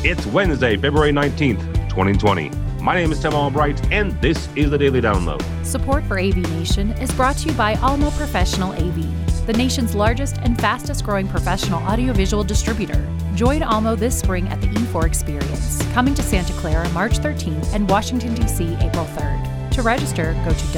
It's Wednesday, February 19th, 2020. My name is Tim Albright, and this is the Daily Download. Support for AV Nation is brought to you by Almo Professional AV, the nation's largest and fastest growing professional audiovisual distributor. Join Almo this spring at the E4 Experience, coming to Santa Clara March 13th and Washington, D.C. April 3rd. To register, go to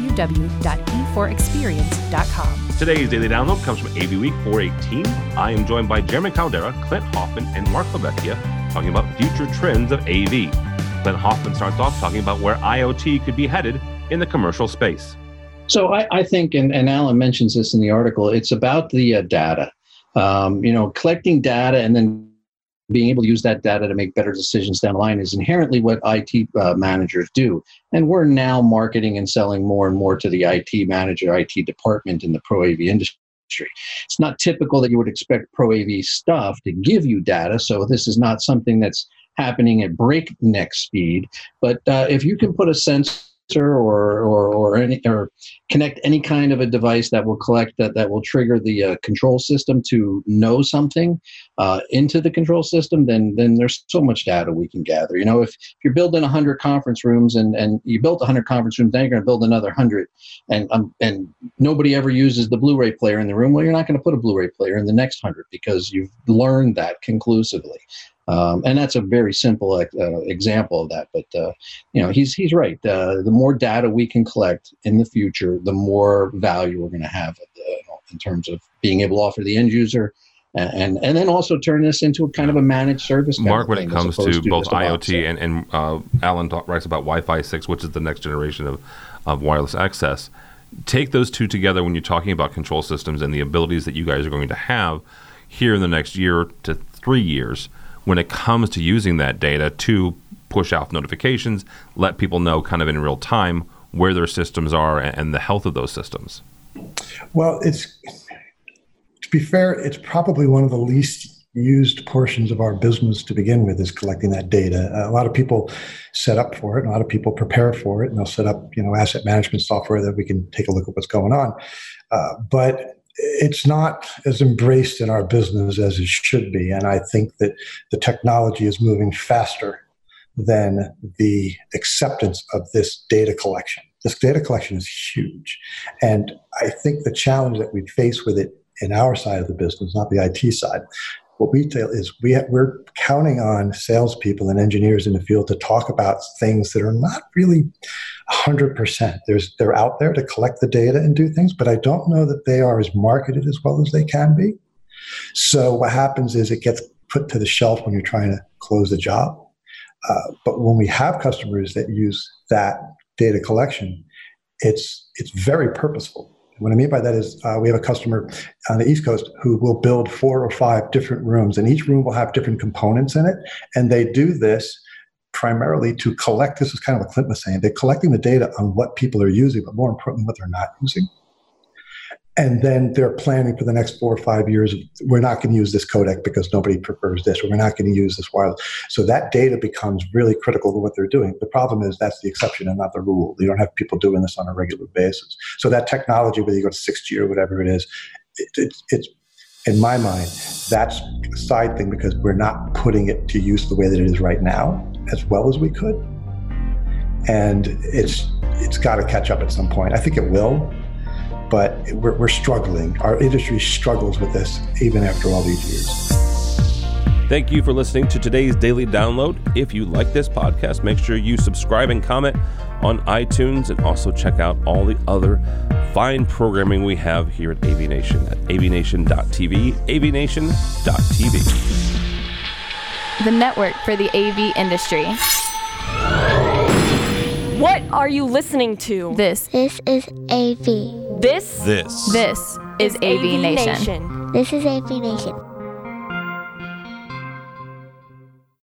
www.e4experience.com. Today's Daily Download comes from AV Week 418. I am joined by Jeremy Caldera, Clint Hoffman, and Mark LaVecchia talking about future trends of AV. Clint Hoffman starts off talking about where IoT could be headed in the commercial space. So I think, and Alan mentions this in the article, it's about the data. Collecting data and then being able to use that data to make better decisions down the line is inherently what IT managers do. And we're now marketing and selling more and more to the IT manager, IT department in the Pro AV industry. It's not typical that you would expect Pro AV stuff to give you data, so this is not something that's happening at breakneck speed. But if you can put a sensor or connect any kind of a device that will collect that will trigger the control system to know something into the control system, then there's so much data we can gather. If you're building 100 conference rooms and you built 100 conference rooms, then you're going to build another 100, and nobody ever uses the Blu-ray player in the room. Well, you're not going to put a Blu-ray player in the next 100 because you've learned that conclusively. And that's a very simple example of that. But he's right. The more data we can collect in the future, the more value we're going to have in terms of being able to offer the end user, and then also turn this into a kind of a managed service. Mark, when it comes to both IoT and Alan writes about Wi-Fi 6, which is the next generation of wireless access. Take those two together when you're talking about control systems and the abilities that you guys are going to have here in the next year to 3 years. When it comes to using that data to push out notifications, let people know kind of in real time where their systems are and the health of those systems? Well, to be fair, it's probably one of the least used portions of our business to begin with, is collecting that data. A lot of people set up for it, and a lot of people prepare for it, and they'll set up asset management software that we can take a look at what's going on. But it's not as embraced in our business as it should be. And I think that the technology is moving faster than the acceptance of this data collection. This data collection is huge. And I think the challenge that we face with it in our side of the business, not the IT side, what we tell is we're counting on salespeople and engineers in the field to talk about things that are not really 100%. They're out there to collect the data and do things, but I don't know that they are as marketed as well as they can be. So what happens is it gets put to the shelf when you're trying to close the job. But when we have customers that use that data collection, it's very purposeful. What I mean by that is we have a customer on the East Coast who will build 4 or 5 different rooms, and each room will have different components in it. And they do this primarily to collect, this is kind of what Clint was saying, they're collecting the data on what people are using, but more importantly, what they're not using. And then they're planning for the next 4 or 5 years, we're not going to use this codec because nobody prefers this, or we're not going to use this wireless. So that data becomes really critical to what they're doing. The problem is that's the exception and not the rule. You don't have people doing this on a regular basis. So that technology, whether you go to 6G or whatever it is, it's in my mind, that's a side thing because we're not putting it to use the way that it is right now as well as we could. And it's got to catch up at some point. I think it will. But we're struggling. Our industry struggles with this even after all these years. Thank you for listening to today's Daily Download. If you like this podcast, make sure you subscribe and comment on iTunes, and also check out all the other fine programming we have here at AV Nation at avnation.tv, avnation.tv. The network for the AV industry. What are you listening to? This is AV. This is AV Nation. This is AV Nation.